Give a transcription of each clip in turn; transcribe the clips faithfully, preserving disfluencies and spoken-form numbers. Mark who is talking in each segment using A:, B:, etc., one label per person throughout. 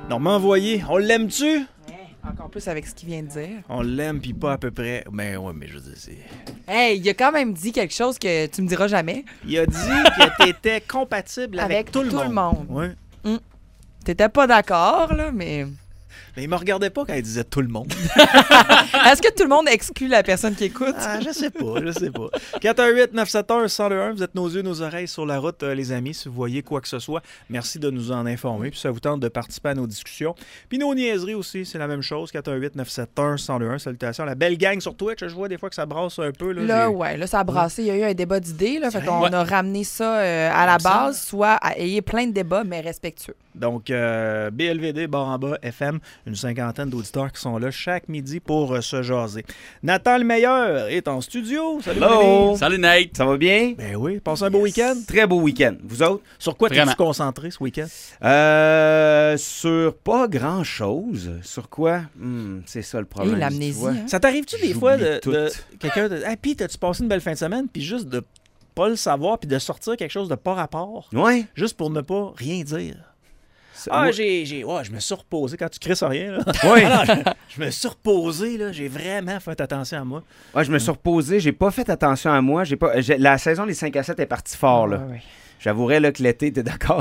A: Normand Voyer, on l'aime-tu?
B: Encore plus avec ce qu'il vient de dire.
A: On l'aime, puis pas à peu près. Mais ouais, mais je veux dire, c'est...
B: Hey, il a quand même dit quelque chose que tu me diras jamais.
A: Il a dit que t'étais compatible avec,
B: Avec
A: tout le
B: tout
A: monde.
B: le monde.
A: Ouais.
B: Mm. T'étais pas d'accord, là, mais...
A: Mais il me regardait pas quand il disait tout le monde.
B: Est-ce que tout le monde exclut la personne qui écoute?
A: Ah, je sais pas, je sais pas. quatre un huit neuf sept un un zéro deux un, vous êtes nos yeux, nos oreilles sur la route, euh, les amis. Si vous voyez quoi que ce soit, merci de nous en informer. Puis ça vous tente de participer à nos discussions. Puis nos niaiseries aussi, c'est la même chose. quatre un huit neuf sept un un zéro deux un. Salutations. La belle gang sur Twitch, je vois des fois que ça brasse un peu. Là,
B: Là,
A: j'ai...
B: ouais, là, ça a brassé. Il y a eu un débat d'idées. Là, fait
A: C'est
B: qu'on
A: vrai.
B: a ramené ça euh, à la base, soit à ayez plein de débats, mais respectueux.
A: Donc, euh, B L V D, barre en bas, F M, une cinquantaine d'auditeurs qui sont là chaque midi pour euh, se jaser. Nathan le meilleur est en studio. Salut,
C: Hello!
A: mon ami.
C: Salut Nate! Ça va bien?
A: Ben oui, passez un beau week-end.
C: Très beau week-end. Vous autres?
A: Sur quoi
C: Vraiment.
A: t'es-tu concentré ce week-end?
C: Euh, sur pas grand-chose. Sur quoi? Hmm, c'est ça le problème.
B: Et l'amnésie,
C: tu vois.
B: hein?
A: Ça t'arrive-tu des
C: J'oublie
A: fois de,
C: tout.
A: de quelqu'un de... Ah, puis t'as-tu passé une belle fin de semaine, puis juste de pas le savoir, puis de sortir quelque chose de pas rapport,
C: Ouais.
A: juste pour ne pas rien dire?
C: Ça-
A: Ah,
C: moi-
A: j'ai, j'ai, ouais, je me suis reposé quand tu crisses rien, là.
C: Ouais.
A: Alors, je, je me suis reposé, là. J'ai vraiment fait attention à moi.
C: Ouais, je me suis reposé. J'ai pas fait attention à moi. J'ai pas. j'ai- La saison des cinq à sept est partie fort, là.
B: Ouais, ouais.
C: J'avouerais là, que l'été, t'es d'accord?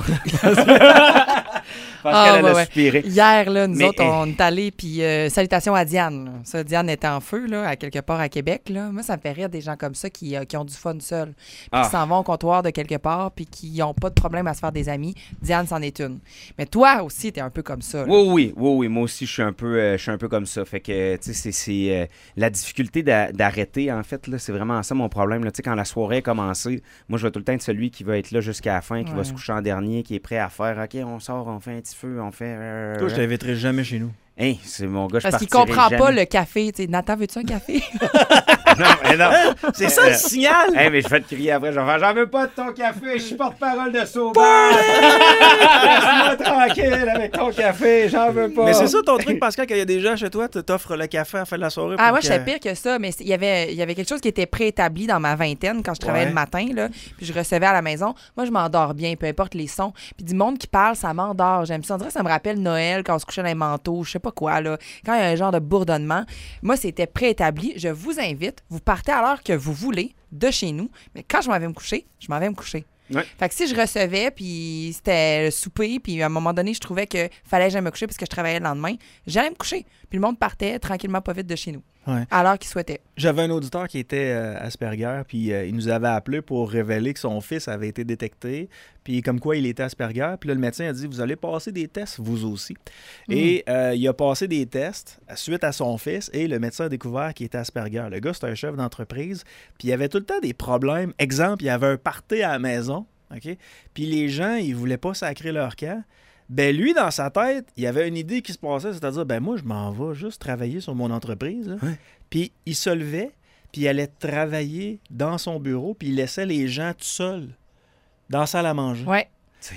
C: Parce
B: Ah,
C: qu'elle
B: ouais,
C: a
B: ouais.
C: soupiré.
B: Hier, là, nous
C: Mais,
B: autres, on est allés, puis euh, salutations à Diane. là. Ça, Diane est en feu, là, à quelque part à Québec. Là. Moi, ça me fait rire des gens comme ça qui, euh, qui ont du fun seuls. Puis
C: Ah.
B: qui s'en vont au comptoir de quelque part, puis qui n'ont pas de problème à se faire des amis. Diane, c'en est une. Mais toi aussi, t'es un peu comme ça. là.
C: Oui, oui, oui, oui. Moi aussi, je suis un peu, euh, je suis un peu comme ça. Fait que, tu sais, c'est, c'est euh, la difficulté d'a- d'arrêter, en fait, là, c'est vraiment ça mon problème. là. Tu sais, quand la soirée a commencé, moi, je vais tout le temps être celui qui va être là jusqu'à la fin, qui
B: Ouais.
C: va se coucher en dernier, qui est prêt à faire, OK, on sort, on fait un petit feu, on fait... euh,
A: Toi, je t'inviterai jamais chez nous.
C: Hey, c'est mon gars, je
B: Parce qu'il
C: partirai
B: comprend pas
C: jamais.
B: le café. Tu sais, Nathan, veux-tu un café?
C: Non, mais non.
A: C'est ça le signal!
C: Hey, mais je vais te crier après, je vais faire, j'en veux pas de ton café, je suis porte-parole de Sauveur. Laisse-moi tranquille avec ton café, j'en veux pas.
A: Mais c'est ça ton truc, Pascal, quand il y a des gens chez toi, tu t'offres le café à la fin de la soirée.
B: Ah,
A: pour
B: moi,
A: que-
B: je sais pire que ça, mais c'est- il y avait, il y avait quelque chose qui était préétabli dans ma vingtaine quand je travaillais
A: Ouais.
B: le matin, là, puis je recevais à la maison. Moi, je m'endors bien, peu importe les sons. Puis du monde qui parle, ça m'endort. J'aime ça. On dirait que ça me rappelle Noël quand on se couchait dans les manteaux, je sais pas quoi, là. Quand il y a un genre de bourdonnement. Moi, c'était préétabli. Je vous invite, vous partez à l'heure que vous voulez de chez nous, mais quand je m'en vais me coucher, je m'en vais me coucher.
C: Ouais.
B: Fait que si je recevais, puis c'était le souper, puis à un moment donné, je trouvais que fallait que j'aille me coucher parce que je travaillais le lendemain, j'allais me coucher. Puis le monde partait tranquillement, pas vite de chez nous.
A: Ouais.
B: À l'heure qu'il souhaitait.
A: J'avais un auditeur qui était euh, Asperger, puis euh, il nous avait appelé pour révéler que son fils avait été détecté, puis comme quoi il était Asperger. Puis là, le médecin a dit, vous allez passer des tests, vous aussi. Et euh, il a passé des tests suite à son fils, et le médecin a découvert qu'il était Asperger. Le gars, c'était un chef d'entreprise, puis il avait tout le temps des problèmes. Exemple, il y avait un party à la maison, OK? Puis les gens, ils voulaient pas sacrer leur camp. Ben lui, dans sa tête, il y avait une idée qui se passait, c'est-à-dire, ben moi, je m'en vais juste travailler sur mon entreprise. là.
C: Ouais.
A: Puis il se levait, puis il allait travailler dans son bureau, puis il laissait les gens tout seuls dans la salle à manger.
B: Ouais.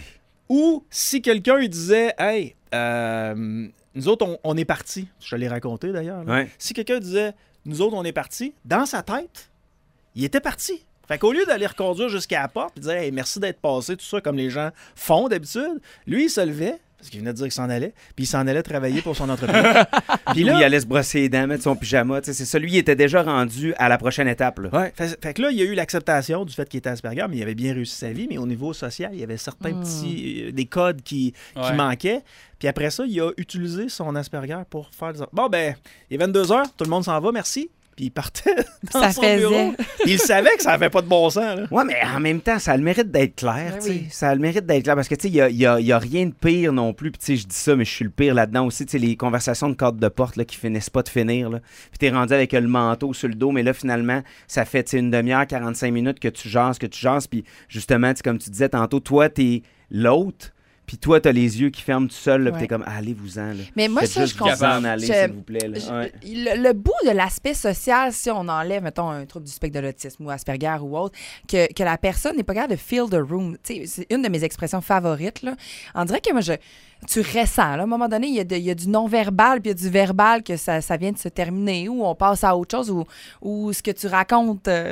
A: Ou si quelqu'un lui disait, hey, euh, nous autres, on, on est partis, je te l'ai raconté d'ailleurs. là.
C: Ouais.
A: Si quelqu'un disait, nous autres, on est partis, dans sa tête, il était parti. Fait qu'au lieu d'aller reconduire jusqu'à la porte et dire hey, merci d'être passé, tout ça, comme les gens font d'habitude, lui, il se levait, parce qu'il venait de dire qu'il s'en allait, puis il s'en allait travailler pour son entreprise. Puis
C: Puis
A: là,
C: il allait se brosser les dents, mettre son pyjama. tu sais, C'est ça, lui, il était déjà rendu à la prochaine étape. Là.
A: ouais, fait, fait que là, il y a eu l'acceptation du fait qu'il était Asperger, mais il avait bien réussi sa vie, mais au niveau social, il y avait certains
B: Mm.
A: petits, euh, des codes qui, qui
C: Ouais.
A: manquaient. Puis après ça, il a utilisé son Asperger pour faire des... Bon, ben, il est vingt-deux heures, tout le monde s'en va, merci. Puis il partait dans
B: Ça
A: son
B: faisait.
A: bureau. Puis il savait que ça n'avait pas de bon sens, là.
C: Ouais, mais en même temps, ça a le mérite d'être clair.
B: Ben
C: tu sais.
B: oui.
C: Ça a le mérite d'être clair parce que, tu sais, il n'y a, y a- y a rien de pire non plus. Puis, tu sais, je dis ça, mais je suis le pire là-dedans aussi. Tu sais, les conversations de cadre de porte là, qui finissent pas de finir. Là. Puis, t'es rendu avec le manteau sur le dos, mais là, finalement, ça fait, tu sais, une demi-heure, quarante-cinq minutes que tu jases, que tu jases. Puis, justement, tu sais, comme tu disais tantôt, toi, t'es l'autre. Puis toi, t'as les yeux qui ferment tout seul, là, puis
B: Ouais.
C: t'es comme, allez-vous-en. Là.
B: Mais moi,
C: Faites
B: ça,
C: juste
B: je
C: vous
B: comprends.
C: en aller,
B: Je-
C: s'il vous plaît. Là.
B: Je-
C: Ouais.
B: le, le bout de l'aspect social, si on enlève, mettons, un trouble du spectre de l'autisme ou Asperger ou autre, que, que la personne n'est pas capable de feel the room. Tu sais, c'est une de mes expressions favorites. Là. On dirait que moi, je, tu ressens. Là, à un moment donné, il y a, de- il y a du non-verbal puis il y a du verbal que ça, ça vient de se terminer ou on passe à autre chose ou, ou ce que tu racontes, euh, ça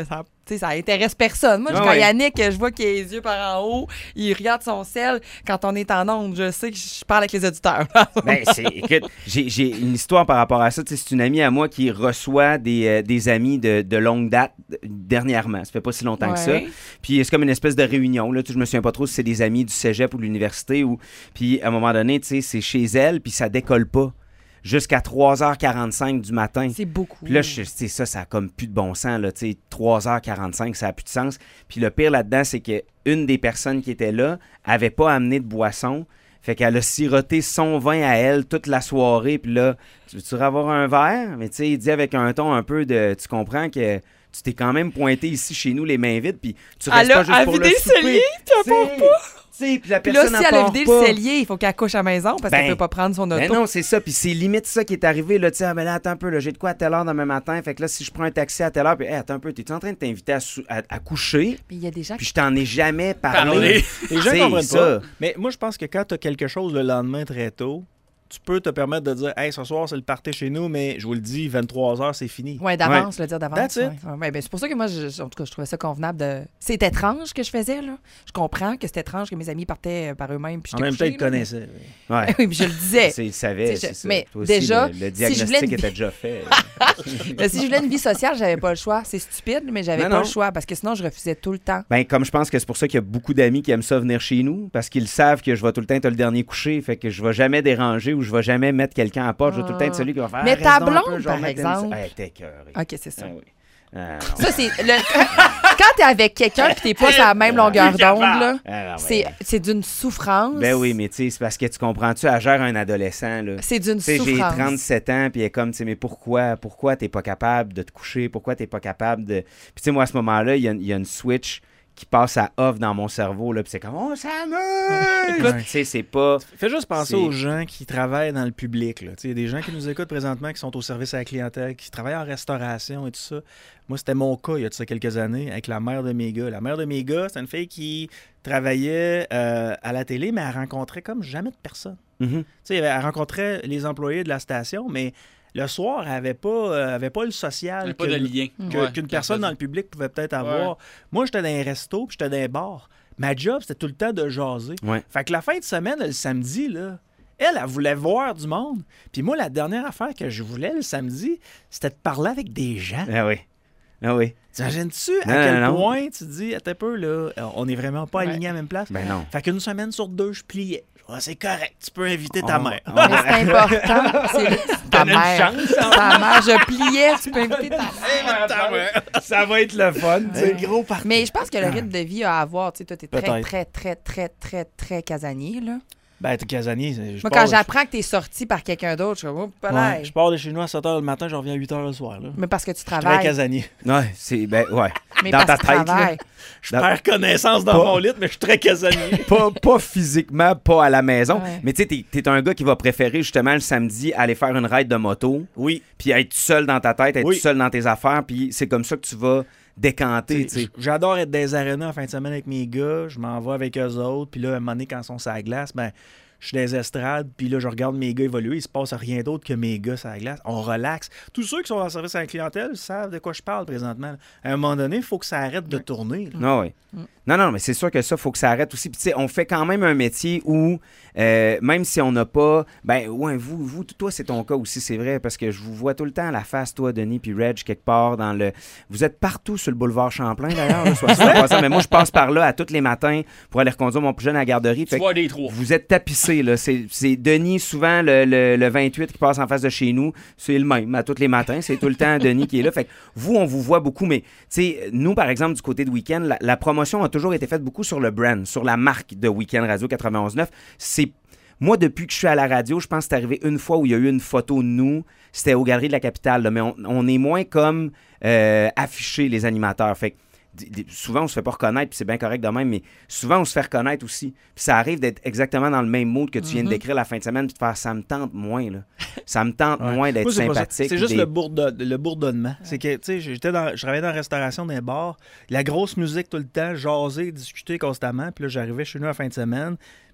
B: sais, ça intéresse personne. Moi,
C: Ah
B: quand
C: ouais.
B: Yannick, je vois qu'il a les yeux par en haut, il regarde son sel. Quand on est en onde, je sais que je parle avec les auditeurs.
C: Ben, c'est, écoute, j'ai, j'ai une histoire par rapport à ça. Tu sais, c'est une amie à moi qui reçoit des, euh, des amis de, de longue date euh, dernièrement. Ça fait pas si longtemps que ça.
B: Ouais.
C: Puis c'est comme une espèce de réunion. Là. Tu sais, je me souviens pas trop si c'est des amis du cégep ou de l'université. Ou... Puis à un moment donné, tu sais, c'est chez elle, puis ça décolle pas. Jusqu'à trois heures quarante-cinq du matin.
B: C'est beaucoup.
C: Puis là, je- tu sais, ça, ça a comme plus de bon sens. Là, tu sais, trois heures quarante-cinq, ça a plus de sens. Puis le pire là-dedans, c'est qu'une des personnes qui était là avait pas amené de boisson. Fait qu'elle a siroté son vin à elle toute la soirée. Puis là, tu veux-tu avoir un verre? Mais tu sais, il dit avec un ton un peu de... Tu comprends que tu t'es quand même pointé ici chez nous les mains vides. Puis tu restes
B: Elle
C: pas
B: a
C: juste
B: à
C: pour
B: vider
C: le
B: le cellier,
C: souper.
B: puis elle
C: Tu
B: part
C: sais,
B: pas.
C: tu sais, puis la
B: Puis là,
C: personne
B: si elle a
C: part
B: vidé
C: pas.
B: le cellier, il faut qu'elle couche à la maison parce
C: Ben,
B: qu'elle peut pas prendre son auto.
C: Ben non, c'est ça. Puis c'est limite ça qui est arrivé. Là, tu sais, ah, ben là, attends un peu. Là, j'ai de quoi à telle heure demain matin. Fait que là, si je prends un taxi à telle heure, puis hey, attends un peu, t'es-tu en train de t'inviter à, sou- à, à coucher?
B: Mais il y a des gens
C: Puis
B: qui...
C: je t'en ai jamais parlé.
A: Parler. Les gens
C: C'est
A: comprennent
C: ça.
A: pas. Mais moi, je pense que quand tu as quelque chose le lendemain très tôt, tu peux te permettre de dire « Hey, ce soir, c'est le party chez nous, mais je vous le dis, vingt-trois heures, c'est fini. »
B: Oui, d'avance, le dire d'avance.
A: That's it.
B: Ouais. Ouais, ben, c'est pour ça que moi, je, en tout cas, je trouvais ça convenable de. C'est étrange que je faisais, là. Je comprends que c'est étrange que mes amis partaient par eux-mêmes. Puis
A: En
B: j'étais
A: même temps,
B: couchée,
A: ils te
B: là, mais-
A: connaissaient.
C: Ouais.
B: Oui, puis je le disais.
C: C'est- Il savait,
B: Tu sais,
C: c'est
B: je-
C: ça.
B: mais
C: Toi aussi,
B: déjà,
C: le, le
B: si je
C: diagnostic
B: voulais une-
C: était déjà fait.
B: Mais si je voulais une vie sociale, j'avais pas le choix. C'est stupide, mais j'avais
C: Non,
B: pas
C: non.
B: le choix parce que sinon, je refusais tout le temps.
C: Ben, comme je pense que c'est pour ça qu'il y a beaucoup d'amis qui aiment ça venir chez nous, parce qu'ils savent que je vais tout le temps être le dernier couché, fait que je vais jamais déranger ou je vais jamais mettre quelqu'un à part. Je vais tout le temps être celui qui va faire.
B: Mais
C: Ah,
B: ta
C: reste donc un
B: blonde,
C: peu, je vais
B: par
C: remettre une-
B: exemple.
C: Hey, t'es écœuré.
B: OK, c'est ça.
C: Ah oui. Ah, non.
B: Ça, c'est. Le... Quand t'es avec quelqu'un et t'es pas sur la même longueur d'onde, là,
C: Ah, non, mais-
B: c'est c'est d'une souffrance.
C: Ben oui, mais tu sais, c'est parce que tu comprends-tu, elle gère un adolescent, là.
B: C'est d'une
C: Tu sais, j'ai
B: souffrance.
C: trente-sept ans, puis elle est comme, tu sais, mais pourquoi, pourquoi t'es pas capable de te coucher? Pourquoi t'es pas capable de... Puis tu sais, moi, à ce moment-là, il y, a- il y a une switch qui passe à off dans mon cerveau, là, puis c'est comme, on s'amuse!
A: Écoute,
C: Tu sais, c'est pas...
A: Fais juste penser
C: C'est-
A: aux gens qui travaillent dans le public. là. Tu sais, Il y a des gens qui nous écoutent présentement, qui sont au service à la clientèle, qui travaillent en restauration et tout ça. Moi, c'était mon cas il y a de ça quelques années avec la mère de mes gars. La mère de mes gars, c'est une fille qui travaillait euh, à la télé, mais elle rencontrait comme jamais de personne.
C: Mhm.
A: Tu sais, elle rencontrait les employés de la station, mais le soir, elle n'avait pas, euh, avait pas le
D: Il
A: social
D: n'y a
A: que-
D: pas de lien.
A: que-
D: Ouais,
A: qu'une
D: quand
A: personne
D: ça-
A: dans le public pouvait peut-être avoir. Moi, j'étais dans les restos, puis j'étais dans les bars. Ma job, c'était tout le temps de jaser.
C: Ouais.
A: Fait que la fin de semaine, le samedi, là, elle, elle voulait voir du monde. Puis moi, la dernière affaire que je voulais le samedi, c'était de parler avec des gens.
C: Ah oui. Ah oui.
A: T'imagines-tu à
C: Non,
A: quel
C: non, non.
A: point tu te dis, attends un peu, là, on n'est vraiment pas
B: Ouais.
A: alignés à la même place?
C: Ben non.
A: Fait qu'une semaine sur deux, je pliais. Ah, c'est correct, tu peux inviter ta
C: On-
A: mère.
C: on-
B: Mais c'est important. C'est ta
C: Donne une
B: mère.
C: chance,
B: Ta mère, je pliais, tu peux inviter ta mère.
A: Ta mère.
C: Ça va être le fun, tu
A: C'est
C: sais.
A: le gros parti.
B: Mais je pense que le rythme de vie à avoir, tu sais, toi, t'es très,
A: Peut-être.
B: très, très, très, très, très casanier, là.
A: Ben, t'es casanier. je
B: Moi,
A: pars
B: quand
A: de-
B: j'apprends que t'es sorti par quelqu'un d'autre, je suis comme, oh, pas
A: Ouais,
B: l'air.
A: je pars de chez nous à sept heures le matin, je reviens à huit heures le soir. Là.
B: Mais parce que tu
A: Je suis très
B: travailles.
A: casanier.
C: Ouais, c'est... Ben, ouais.
B: Mais
C: Dans
B: parce
C: ta
B: que tu
C: tête, là.
B: travailles.
A: Je
C: Dans-
A: perds connaissance dans
C: Pas-
A: mon lit, mais je suis très casanier.
C: pas, pas physiquement, pas à la maison.
B: Ouais.
C: Mais tu sais, t'es, t'es un gars qui va préférer justement le samedi aller faire une ride de moto,
A: Oui.
C: puis être seul dans ta tête, être
A: Oui.
C: seul dans tes affaires, puis c'est comme ça que tu vas décanter, tu sais.
A: J'adore être des arénas en fin de semaine avec mes gars. Je m'en vais avec eux autres. Puis là, à un moment donné, quand ils sont sur la glace, ben, je suis dans les estrades. Puis là, je regarde mes gars évoluer. Il se passe rien d'autre que mes gars sur la glace. On relaxe. Tous ceux qui sont en service à la clientèle savent de quoi je parle présentement. À un moment donné, il faut que ça arrête de tourner. là.
C: Non, oui. Non, non, mais c'est sûr que ça, il faut que ça arrête aussi. Puis, tu sais, on fait quand même un métier où, euh, même si on n'a pas. Ben, ouais, vous, vous, toi, c'est ton cas aussi, c'est vrai, parce que je vous vois tout le temps à la face, toi, Denis, puis Reg, quelque part dans le. Vous êtes partout sur le boulevard Champlain, d'ailleurs, là, soit dit en passant, mais moi, je passe par là à tous les matins pour aller reconduire mon plus jeune à la garderie.
D: Tu
C: Fait que
D: vois des trois.
C: vous êtes tapissé, là. C'est, c'est Denis, souvent, le, le, le vingt-huit qui passe en face de chez nous. C'est le même, à tous les matins. C'est tout le temps Denis qui est là. Fait que vous, on vous voit beaucoup, mais, tu sais, nous, par exemple, du côté de Week-end, la, la promotion a toujours été faite beaucoup sur le brand, sur la marque de Week-end Radio quatre-vingt-onze neuf. C'est... Moi, depuis que je suis à la radio, je pense que c'est arrivé une fois où il y a eu une photo de nous. C'était aux Galeries de la Capitale, là, mais on, on est moins comme euh, affichés, les animateurs. Fait que d- d- souvent, on se fait pas reconnaître, puis c'est bien correct de même, mais souvent, on se fait reconnaître aussi. Puis ça arrive d'être exactement dans le même mood que tu viens de décrire la fin de semaine, puis de faire « ça me tente moins ». Là. Ça me tente
A: Ouais.
C: moins d'être
A: Moi, c'est pas ça.
C: sympathique.
A: C'est juste
C: des-
A: le, bourdon- le bourdonnement. C'est que, tu sais, j'étais dans, je travaillais dans la restauration d'un bar, la grosse musique tout le temps, jaser, discuter constamment. Puis là, j'arrivais chez nous à la fin de semaine.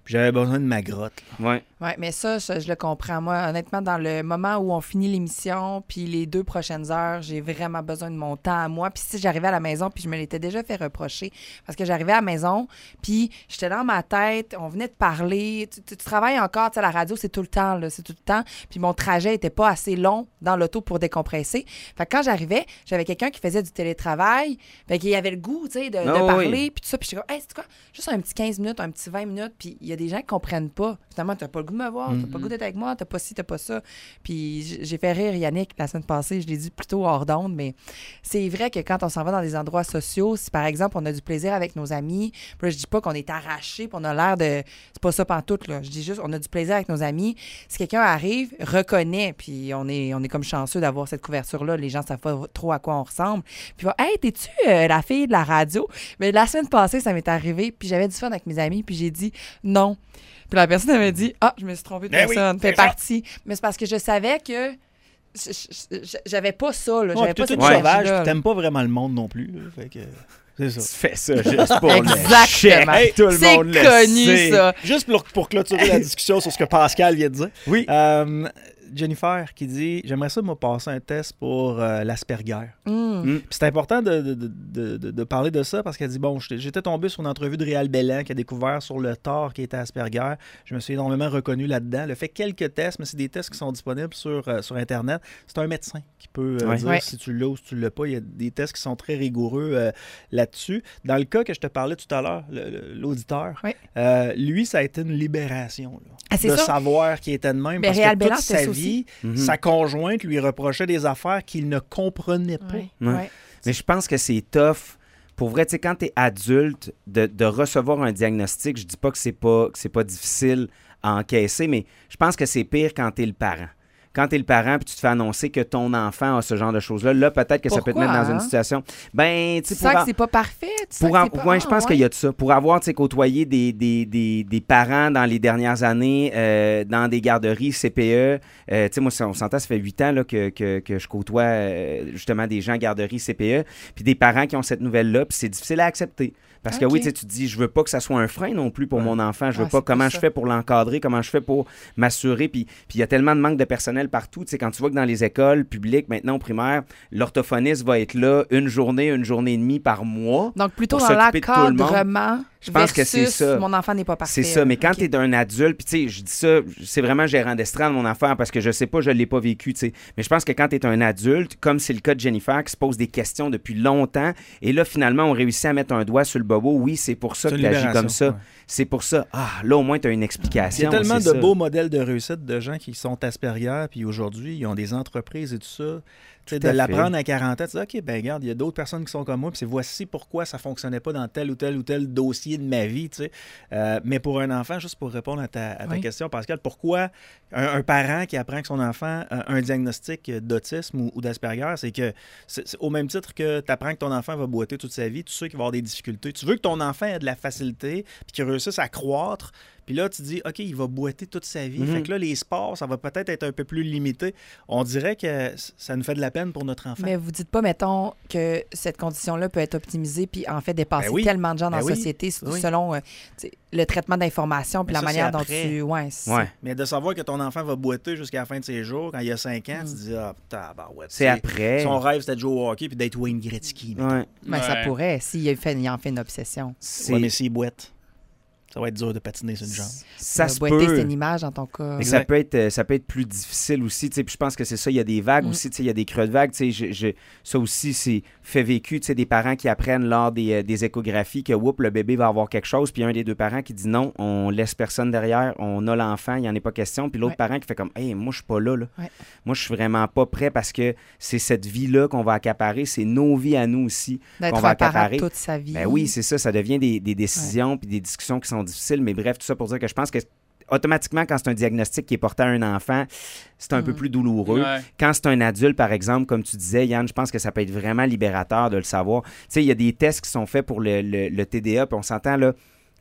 A: Puis j'avais besoin de ma grotte. Là.
C: Ouais.
B: Oui, mais ça, je, je le comprends. Moi, honnêtement, dans le moment où on finit l'émission, puis les deux prochaines heures, j'ai vraiment besoin de mon temps à moi. Puis si j'arrivais à la maison, puis je me l'étais déjà fait reprocher, parce que j'arrivais à la maison, puis j'étais dans ma tête, on venait de parler. Tu, tu, tu travailles encore, tu sais, la radio, c'est tout le temps, là, c'est tout le temps. Puis mon trajet était pas assez long dans l'auto pour décompresser. Fait que quand j'arrivais, j'avais quelqu'un qui faisait du télétravail, fait qu'il avait le goût, tu sais, de, de
C: Oh,
B: parler,
C: oui.
B: puis tout ça. Puis j'étais comme, hey, c'est quoi? Juste un petit quinze minutes, un petit vingt minutes, puis il y a des gens qui comprennent pas. Finalement, t'as pas le goût de me voir, t'as pas le goût d'être avec moi, t'as pas ci, t'as pas ça. Puis j'ai fait rire Yannick la semaine passée, je l'ai dit plutôt hors d'onde, mais c'est vrai que quand on s'en va dans des endroits sociaux, si par exemple on a du plaisir avec nos amis, puis là, je dis pas qu'on est arraché, puis on a l'air de... C'est pas ça pantoute, là. Je dis juste on a du plaisir avec nos amis. Si quelqu'un arrive, reconnaît, puis on est, on est comme chanceux d'avoir cette couverture-là, les gens savent pas trop à quoi on ressemble, puis va, hey, t'es-tu euh, la fille de la radio? Mais la semaine passée, ça m'est arrivé, puis j'avais du fun avec mes amis, puis j'ai dit non. Puis la personne avait dit « Ah, je me suis trompée de
A: Ben
B: personne.
A: oui,
B: Fais
A: c'est ça.
B: partie. » Mais c'est parce que je savais que je- je- je- j'avais pas ça. Là.
A: Ouais,
B: J'avais
A: puis
B: pas
A: t'es
B: cette
A: une
C: Ouais.
A: sauvage,
B: énergie-là,
A: puis t'aimes pas vraiment le monde non plus. Là. Fait que c'est ça.
C: Tu fais ça juste pour
B: Exactement.
C: le chèque.
A: Hey,
C: tout le
B: C'est
C: monde le
B: connu,
C: sait.
B: ça.
A: Juste pour, pour clôturer la discussion sur ce que Pascal vient de dire.
C: Oui.
A: Euh, Jennifer qui dit « J'aimerais ça me passer un test pour euh, l'Asperger. »
B: Hum.
C: Mm.
A: Puis c'est important de, de, de, de, de parler de ça parce qu'elle dit bon, j'étais, j'étais tombé sur une entrevue de Réal Bellan qui a découvert sur le tort qui était Asperger. Je me suis énormément reconnu là-dedans. Le fait quelques tests, mais c'est des tests qui sont disponibles sur, euh, sur Internet. C'est un médecin qui peut euh,
C: Ouais.
A: dire
B: Ouais.
A: si tu l'as ou si tu l'as pas. Il y a des tests qui sont très rigoureux euh, là-dessus. Dans le cas que je te parlais tout à l'heure, le- le- l'auditeur,
B: Ouais.
A: euh, lui, ça a été une libération. Là,
B: Ah, c'est
A: de
B: ça.
A: savoir qu'il était de même.
B: Ben,
A: parce
B: Réal
A: que
B: Bellan,
A: toute
B: c'était
A: sa
B: ça
A: vie,
C: Mhm.
A: sa conjointe lui reprochait des affaires qu'il ne comprenait pas.
B: Ouais.
C: Ouais.
B: Ouais.
C: Mais je pense que c'est tough. Pour vrai, tu sais, quand tu es adulte, de, de recevoir un diagnostic, je dis pas que c'est pas que c'est pas difficile à encaisser, mais je pense que c'est pire quand tu es le parent. Quand tu es le parent puis tu te fais annoncer que ton enfant a ce genre de choses-là, là, peut-être que ça peut te
B: Pourquoi,
C: mettre dans
B: hein?
C: une situation... Ben, tu
B: Tu
C: sais,
B: sens
C: pour...
B: que c'est pas parfait? Tu
C: Pour
B: sens
C: en-
B: que c'est pas...
C: ouais, je pense
B: Ah,
C: qu'il y
B: ouais.
C: a de ça. Pour avoir tu sais, côtoyé des, des, des, des parents dans les dernières années euh, dans des garderies C P E, euh, tu sais, moi, ça- on s'entend, ça fait huit ans là, que, que, que je côtoie euh, justement des gens garderies C P E, puis des parents qui ont cette nouvelle-là, puis c'est difficile à accepter. Parce que
B: Ok.
C: oui, tu sais, tu te dis, je veux pas que ça soit un frein non plus pour
A: Ouais.
C: mon enfant. Je veux
B: Ouais,
C: pas
B: c'est
C: comment
B: plus
C: je
B: ça.
C: fais pour l'encadrer, comment je fais pour m'assurer. Puis puis il y a tellement de manque de personnel partout. Tu sais, quand tu vois que dans les écoles publiques, maintenant au primaire, l'orthophoniste va être là une journée, une journée et demie par mois.
B: Donc, plutôt
C: pour
B: dans
C: s'occuper de tout le monde.
B: l'encadrement
C: Je pense que c'est
B: versus
C: ça.
B: mon enfant n'est pas parfait.
C: C'est ça, mais quand
B: Ok.
C: tu es un adulte, puis tu sais, je dis ça, c'est vraiment gérant d'estrade mon affaire parce que je sais pas, je l'ai pas vécu, tu sais. Mais je pense que quand tu es un adulte, comme c'est le cas de Jennifer qui se pose des questions depuis longtemps, et là finalement on réussit à mettre un doigt sur le bobo, oui, c'est pour ça
A: C'est
C: que
A: une
C: tu agis
A: libération,
C: comme ça.
A: ouais.
C: C'est pour ça. Ah, là au moins tu as une
A: Il
C: explication.
A: y a tellement
C: c'est
A: de
C: ça.
A: beaux modèles de réussite de gens qui sont Asperger, puis aujourd'hui, ils ont des entreprises et tout ça. Tu sais,
C: Tout
A: de
C: à
A: l'apprendre à quarante ans, tu dis, OK, ben regarde, il y a d'autres personnes qui sont comme moi, puis c'est voici pourquoi ça fonctionnait pas dans tel ou tel ou tel dossier de ma vie, tu sais. Euh, mais pour un enfant, juste pour répondre à ta, à ta
B: Oui.
A: question, Pascal, pourquoi un, un parent qui apprend que son enfant a un diagnostic d'autisme ou, ou d'Asperger, c'est que c'est, c'est au même titre que tu apprends que ton enfant va boiter toute sa vie, tu sais qu'il va avoir des difficultés. Tu veux que ton enfant ait de la facilité, puis qu'il réussisse à croître. Puis là, tu dis, OK, il va boiter toute sa vie.
C: Mhm.
A: Fait que là, les sports, ça va peut-être être un peu plus limité. On dirait que ça nous fait de la peine pour notre enfant.
B: Mais vous dites pas, mettons, que cette condition-là peut être optimisée puis en fait dépasser
A: Ben oui.
B: tellement de gens dans
A: Ben
B: la
A: oui.
B: société
A: Oui.
B: selon euh, tu sais, le traitement d'information puis
A: Mais
B: la
A: ça,
B: manière
A: c'est
B: dont
A: après.
B: tu... Ouais, c'est
C: Ouais.
A: Mais de savoir que ton enfant va boiter jusqu'à la fin de ses jours, quand il a cinq ans,
B: Mm.
A: tu te dis, ah, tabarouette.
C: C'est après.
A: Son rêve, c'était de jouer au hockey puis d'être Wayne Gretzky. mettons.
C: Ouais.
B: Mais ça
D: Ouais.
B: pourrait, s'il fait, il en fait une obsession.
C: C'est-
A: Ouais, mais s'il boite, ça va être dur de patiner sur une jambe.
C: Ça
B: Euh,
C: se
B: boiter,
C: peut.
B: c'est une image dans ton cas.
C: Mais
A: Exact.
C: ça peut être euh, ça peut être plus difficile aussi, tu sais, puis je pense que c'est ça, il y a des vagues
B: Mm.
C: aussi, tu sais, il y a des creux de vagues, tu sais, je- je- ça aussi c'est fait vécu, tu sais, des parents qui apprennent lors des, euh, des échographies que whoop, le bébé va avoir quelque chose, puis il y a un des deux parents qui dit non, on laisse personne derrière, on a l'enfant, il n'y en est pas question, puis l'autre
B: Ouais.
C: parent qui fait comme hey, moi je suis pas là là.
B: Ouais.
C: Moi je suis vraiment pas prêt parce que c'est cette vie-là qu'on va accaparer, c'est nos vies à nous aussi
B: D'être
C: qu'on va
B: un parent
C: accaparer.
B: toute sa vie.
C: Ben oui, c'est ça, ça devient des, des décisions puis des discussions qui sont difficiles, mais bref, tout ça pour dire que je pense que automatiquement, quand c'est un diagnostic qui est porté à un enfant, c'est un
B: Mm.
C: peu plus douloureux.
D: Ouais.
C: Quand c'est un adulte, par exemple, comme tu disais, Yann, je pense que ça peut être vraiment libérateur de le savoir. Tu sais, il y a des tests qui sont faits pour le, le- le T D A, puis on s'entend là,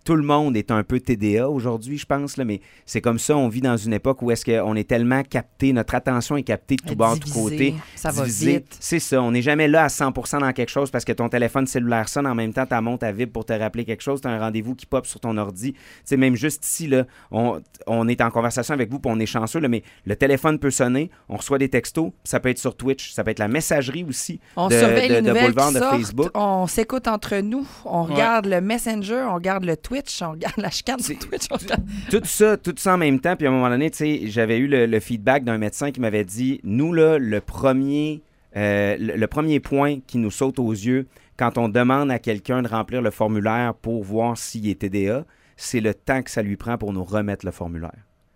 C: tout le monde est un peu T D A aujourd'hui, je pense, là, mais c'est comme ça, on vit dans une époque où est-ce qu'on est tellement capté, notre attention est captée de tout bord, de tout côté.
B: Ça va
C: divisé.
B: vite.
C: C'est ça, on n'est jamais là à cent pour cent dans quelque chose parce que ton téléphone cellulaire sonne, en même temps, tu montes à vibre pour te rappeler quelque chose, tu as un rendez-vous qui pop sur ton ordi. Tu sais, même juste ici, là, on, on est en conversation avec vous, puis on est chanceux, là, mais le téléphone peut sonner, on reçoit des textos, ça peut être sur Twitch, ça peut être la messagerie aussi
B: On
C: de,
B: surveille
C: de,
B: les
C: de
B: nouvelles
C: Boulevard,
B: qui
C: de
B: sortent,
C: Facebook.
B: on s'écoute entre nous, on regarde le Messenger, on regarde le Twitch, on regarde la chicane sur Twitch. On regarde...
C: Tout ça, tout ça en même temps. Puis à un moment donné, tu sais, j'avais eu le, le feedback d'un médecin qui m'avait dit, nous, là, le premier, euh, le, le premier point qui nous saute aux yeux quand on demande à quelqu'un de remplir le formulaire pour voir s'il est T D A, c'est le temps que ça lui prend pour nous remettre le formulaire.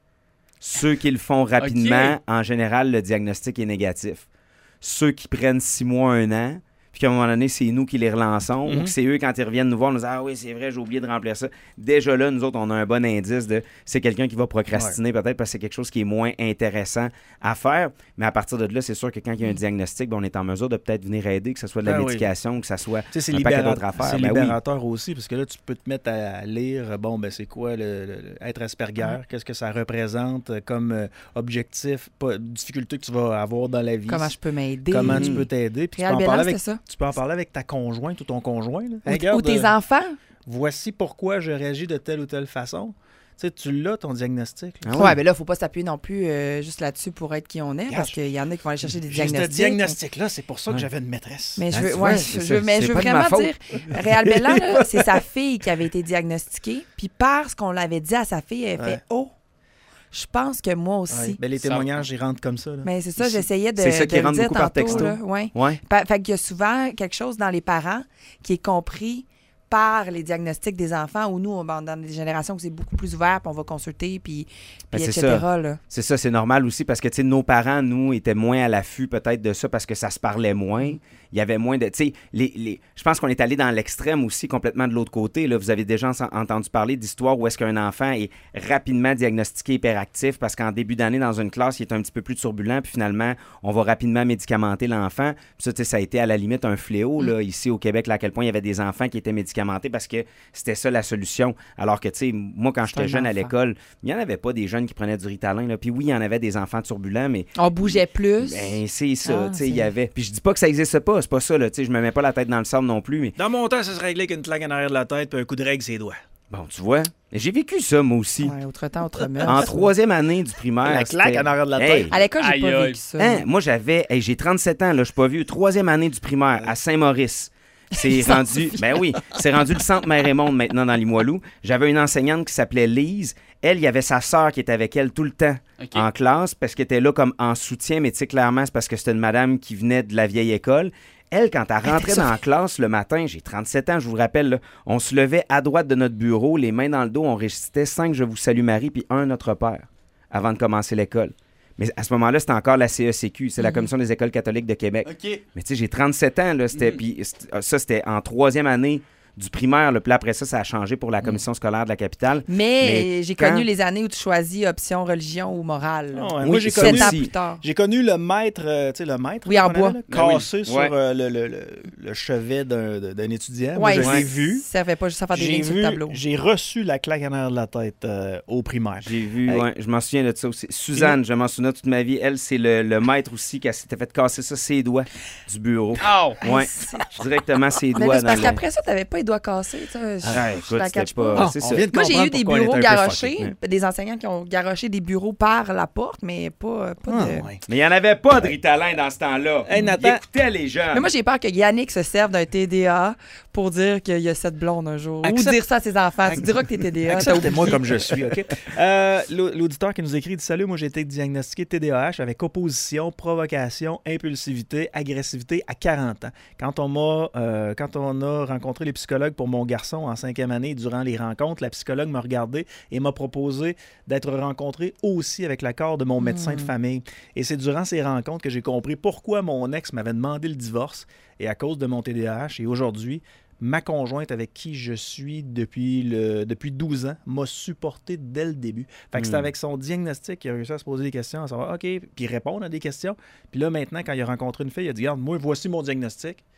C: Ceux qui le font rapidement, okay. en général, le diagnostic est négatif. Ceux qui prennent six mois, un an, puis qu'à un moment donné, c'est nous qui les relançons, mm-hmm. ou que c'est eux, quand ils reviennent nous voir, nous disent « Ah oui, c'est vrai, j'ai oublié de remplir ça. » Déjà là, nous autres, on a un bon indice de c'est quelqu'un qui va procrastiner ouais. peut-être parce que c'est quelque chose qui est moins intéressant à faire. Mais à partir de là, c'est sûr que quand il y a un diagnostic, ben, on est en mesure de peut-être venir aider, que ce soit de la ben médication, oui. que ce soit
A: c'est
C: un paquet d'autres affaires.
A: C'est
C: ben
A: libérateur
C: oui.
A: aussi, parce que là, tu peux te mettre à lire, bon, ben c'est quoi le, le, être Asperger, mm-hmm. qu'est-ce que ça représente comme euh, objectif, pas, difficulté que tu vas avoir dans la vie.
B: Comment je peux m'aider.
A: Comment tu peux t'aider. Puis tu peux en parler avec,
B: ça.
A: tu peux en parler avec ta conjointe ou ton conjoint. Là.
B: Ou,
A: Regarde,
B: ou tes euh, enfants.
A: Voici pourquoi je réagis de telle ou telle façon. Tu sais, tu l'as, ton diagnostic.
B: Là. Ah oui, mais là, il ne faut pas s'appuyer non plus euh, juste là-dessus pour être qui on est, parce qu'il y en a qui vont aller chercher des diagnostics.
A: Ce diagnostic-là, c'est pour ça que ouais. j'avais une maîtresse.
B: Mais je veux, ouais, ouais, je, mais je veux vraiment dire, Réal Bélan, c'est sa fille qui avait été diagnostiquée, puis parce qu'on l'avait dit à sa fille, elle ouais. fait « Oh! » Je pense que moi aussi.
A: Ouais. Ben, les témoignages, ils rentrent comme ça. Là.
B: Mais c'est ça, j'essayais de,
C: c'est ça
B: de
C: qui
B: le
C: rentre
B: dire
C: beaucoup
B: tantôt.
C: Par texto.
B: Là. Ouais.
C: Ouais.
B: Fait qu'il y a souvent quelque chose dans les parents qui est compris par les diagnostics des enfants, où nous, on, dans des générations où c'est beaucoup plus ouvert, puis on va consulter, puis, puis ben, et cetera. Là.
C: C'est ça, c'est normal aussi, parce que nos parents, nous, étaient moins à l'affût peut-être de ça, parce que ça se parlait moins. Il y avait moins de... Tu sais, les, les, je pense qu'on est allé dans l'extrême aussi, complètement de l'autre côté. Là. Vous avez déjà entendu parler d'histoires où est-ce qu'un enfant est rapidement diagnostiqué hyperactif, parce qu'en début d'année, dans une classe, il est un petit peu plus turbulent, puis finalement, on va rapidement médicamenter l'enfant. Puis ça, tu sais, ça a été à la limite un fléau, là, ici au Québec, là, à quel point il y avait des enfants qui étaient médicamentés parce que c'était ça la solution. Alors que, tu sais, moi, quand j'étais jeune enfant. à l'école, il n'y en avait pas des jeunes qui prenaient du Ritalin. Là. Puis oui, il y en avait des enfants turbulents, mais...
B: On bougeait plus.
C: Ben, c'est ça, ah, tu sais, il y avait... Puis je dis pas que ça n'existe pas, c'est pas ça, là, tu sais, je me mets pas la tête dans le sable non plus, mais...
A: Dans mon temps, ça se réglait avec une claque en arrière de la tête puis un coup de règle ses doigts.
C: Bon, tu vois, j'ai vécu ça, moi aussi.
B: Ouais, autre temps, autre mœurs.
C: En troisième année du primaire.
A: La claque en arrière de la tête.
C: Hey,
B: à l'école, j'ai aïe, pas aïe. vécu ça.
C: Hein, moi, j'avais... Hey, j'ai trente-sept ans, là, je suis pas vieux. Troisième année du primaire, à Saint-Maurice. C'est rendu, ben oui, c'est rendu le centre Mère-et-Monde maintenant dans Limoilou. J'avais une enseignante qui s'appelait Lise. Elle, il y avait sa sœur qui était avec elle tout le temps okay. en classe parce qu'elle était là comme en soutien, mais tu sais, clairement, c'est parce que c'était une madame qui venait de la vieille école. Elle, quand elle rentrait dans la classe le matin, j'ai trente-sept ans, je vous le rappelle, là, on se levait à droite de notre bureau, les mains dans le dos, on récitait cinq Je vous salue Marie, puis un Notre Père, avant de commencer l'école. Mais à ce moment-là, c'était encore la C E C Q, c'est mm-hmm. la Commission des écoles catholiques de Québec. Okay. Mais tu sais, j'ai trente-sept ans, là, c'était, mm-hmm. puis ça, c'était en troisième année du primaire. Là, puis après ça, ça a changé pour la commission scolaire de la capitale.
B: Mais, Mais j'ai quand... connu les années où tu choisis option religion ou morale.
A: Oh, ouais,
B: oui,
A: moi, j'ai connu,
B: ans plus tard.
A: J'ai connu le maître, euh, tu sais, le maître
B: oui, en bois.
A: Avait, là, cassé
C: oui.
A: sur
C: ouais.
A: euh, le, le, le, le chevet d'un, d'un étudiant.
B: Ouais,
A: moi, je
B: ouais.
A: l'ai vu.
B: Ça fait pas juste à faire des
A: j'ai
B: lignes
A: vu,
B: sur le tableau.
A: J'ai reçu la claque en arrière de la tête euh, au primaire.
C: J'ai vu, hey. ouais, je m'en souviens de ça aussi. Suzanne, je m'en souviens toute ma vie. Elle, c'est le, le maître aussi qui s'était fait casser ça, ses doigts du bureau.
B: Oh!
C: Ouais, directement ses doigts.
B: Mais parce
C: dans
B: qu'après le... ça, t'avais pas les doigts cassés.
C: Ah, écoute,
B: la
C: c'était pas...
B: oh,
C: c'est ça.
B: Moi, j'ai eu des bureaux garochés, des enseignants qui ont garoché des bureaux par la porte, mais pas, pas
A: ah,
B: de...
A: Ouais.
C: Mais il n'y en avait pas de Ritalin dans ce temps-là.
A: Hey, Nathan...
C: Écoutez les gens.
B: Mais moi, j'ai peur que Yannick se serve d'un T D A pour dire qu'il y a cette blonde un jour. Accept... Ou dire ça à ses enfants. Tu diras que t'es T D A.
A: Acceptez-moi comme je suis, OK? Euh, l'auditeur qui nous écrit dit « Salut, moi, j'ai été diagnostiqué T D A H avec opposition, provocation, impulsivité, agressivité à quarante ans. Quand on m'a, euh, quand on a rencontré les psychologues pour mon garçon en cinquième année, durant les rencontres, la psychologue m'a regardé et m'a proposé d'être rencontré aussi avec l'accord de mon médecin mmh. de famille. Et c'est durant ces rencontres que j'ai compris pourquoi mon ex m'avait demandé le divorce et à cause de mon T D A H. Et aujourd'hui, ma conjointe avec qui je suis depuis, le, depuis douze ans m'a supporté dès le début. Fait que mmh. c'est avec son diagnostic qu'il a réussi à se poser des questions, à savoir, OK, puis répondre à des questions. Puis là, maintenant, quand il a rencontré une fille, il a dit, regarde, moi, voici mon diagnostic.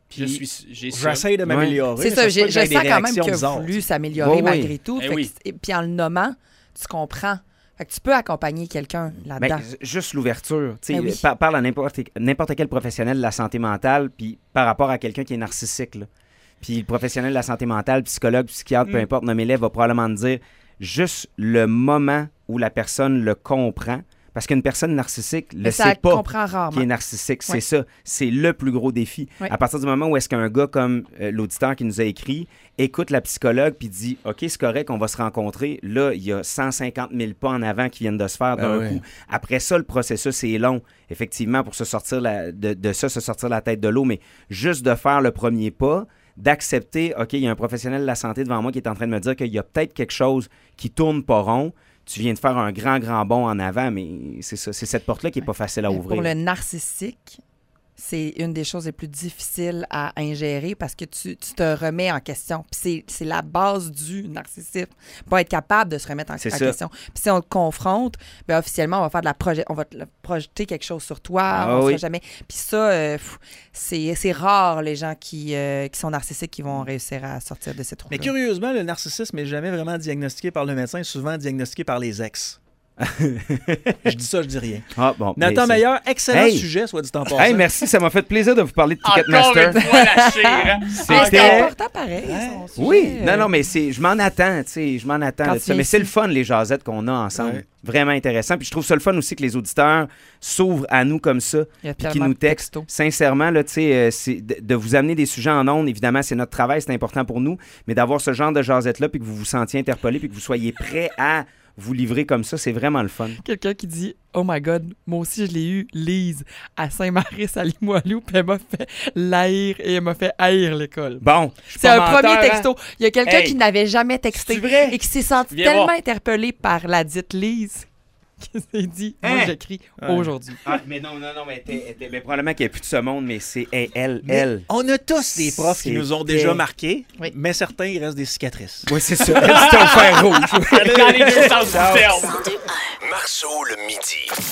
D: Je suis, j'ai ça.
A: J'essaie de m'améliorer.
B: C'est
A: mais
B: ça,
A: se
B: j'ai-
A: peut que
B: je
A: j'aie
B: sens
A: des
B: quand même
A: réactions
B: qu'il a
A: bizarres,
B: voulu
A: tu sais.
B: s'améliorer
C: Oui, oui.
B: malgré tout.
D: Eh
B: Fait
D: oui.
B: que- et puis en le nommant, tu comprends. Fait que tu peux accompagner quelqu'un
C: Ben,
B: là-dedans.
C: juste l'ouverture. Tu sais,
B: Ben oui.
C: par- parle à n'importe, n'importe quel professionnel de la santé mentale, puis par rapport à quelqu'un qui est narcissique. Là. Puis le professionnel de la santé mentale, psychologue, psychiatre, peu
D: Mm.
C: importe, nommez-les, va probablement te dire juste le moment où la personne le comprend. Parce qu'une personne narcissique ne
B: Mais ça
C: sait pas
B: comprend rarement.
C: qui est narcissique.
B: Ouais.
C: C'est ça. C'est le plus gros défi.
B: Ouais.
C: À partir du moment où est-ce qu'un gars comme euh, l'auditeur qui nous a écrit écoute la psychologue puis dit « OK, c'est correct, on va se rencontrer », là, il y a cent cinquante mille pas en avant qui viennent de se faire
A: Ben
C: d'un
A: ouais.
C: coup. Après ça, le processus est long, effectivement, pour se sortir la- de, de ça, se sortir la tête de l'eau. Mais juste de faire le premier pas, d'accepter « OK, il y a un professionnel de la santé devant moi qui est en train de me dire qu'il y a peut-être quelque chose qui tourne pas rond », tu viens de faire un grand, grand bond en avant, mais c'est ça. C'est cette porte-là qui n'est pas facile à
B: Mais
C: ouvrir.
B: Pour le narcissique, c'est une des choses les plus difficiles à ingérer parce que tu, tu te remets en question. Puis c'est, c'est la base du narcissisme. Pas être capable de se remettre en,
C: C'est
B: en
C: ça.
B: question. Puis si on te confronte, ben officiellement, on va faire de la projet, on va te le- projeter quelque chose sur toi.
C: Ah
B: on
C: oui.
B: sera jamais. Puis ça, euh, pff, c'est, c'est rare les gens qui, euh, qui sont narcissiques qui vont réussir à sortir de ces
A: Mais
B: troubles.
A: curieusement, le narcissisme n'est jamais vraiment diagnostiqué par le médecin, souvent diagnostiqué par les ex. Je dis ça, je dis rien.
C: Ah, bon,
A: Nathan
C: mais c'est-
A: Meilleur, excellent
C: Hey!
A: sujet, soit dit en passant.
C: Hey, merci, ça m'a fait plaisir de vous parler de
D: Encore
C: Ticketmaster.
D: une fois, la chire, hein?
B: Mais c'est
C: C'était-
B: important pareil. son sujet,
C: Oui, non,
B: euh,
C: non, mais c'est, je m'en attends, tu sais, je m'en attends.
B: Quand
C: de
B: tu
C: ça.
B: viens
C: Mais c'est
B: ici.
C: le fun, les jasettes qu'on a ensemble.
A: Ouais.
C: Vraiment intéressant. Puis je trouve ça le fun aussi que les auditeurs s'ouvrent à nous comme ça,
B: il y a
C: puis qui
B: tellement
C: nous
B: de
C: textent.
B: textos.
C: Sincèrement, là, tu sais, euh, c'est de, de vous amener des sujets en ondes, évidemment, c'est notre travail, c'est important pour nous, mais d'avoir ce genre de jasette-là, puis que vous vous sentiez interpellé, puis que vous soyez prêt à vous livrer comme ça, c'est vraiment le fun.
B: Quelqu'un qui dit « Oh my God, moi aussi je l'ai eu, Lise, à Saint-Maurice, à Limoilou, puis elle m'a fait l'haïr et elle m'a fait haïr l'école.
C: Bon, je suis
B: C'est
C: pas
B: un
C: menteur,
B: premier
C: hein?
B: texto. Il y a quelqu'un
C: Hey,
B: qui n'avait jamais texté
C: c'est vrai?
B: et qui s'est senti
D: Viens
B: tellement
D: voir.
B: interpellé par la dite Lise qu'il s'est dit « Moi,
C: Hein?
B: j'écris
A: Ouais.
B: aujourd'hui.
C: Ah, mais non, non, non, mais, elle était- elle était- mais probablement qu'il n'y a plus de ce monde, mais c'est elle, elle.
A: Mais
C: elle.
A: on a tous des profs qui
C: C'était-
A: nous ont déjà marqués,
B: Oui.
A: mais certains, il reste des cicatrices.
C: Oui, c'est ça. Elle, c'était au fer rouge.
D: Dans les deux sens du terme.
E: Marceau le midi.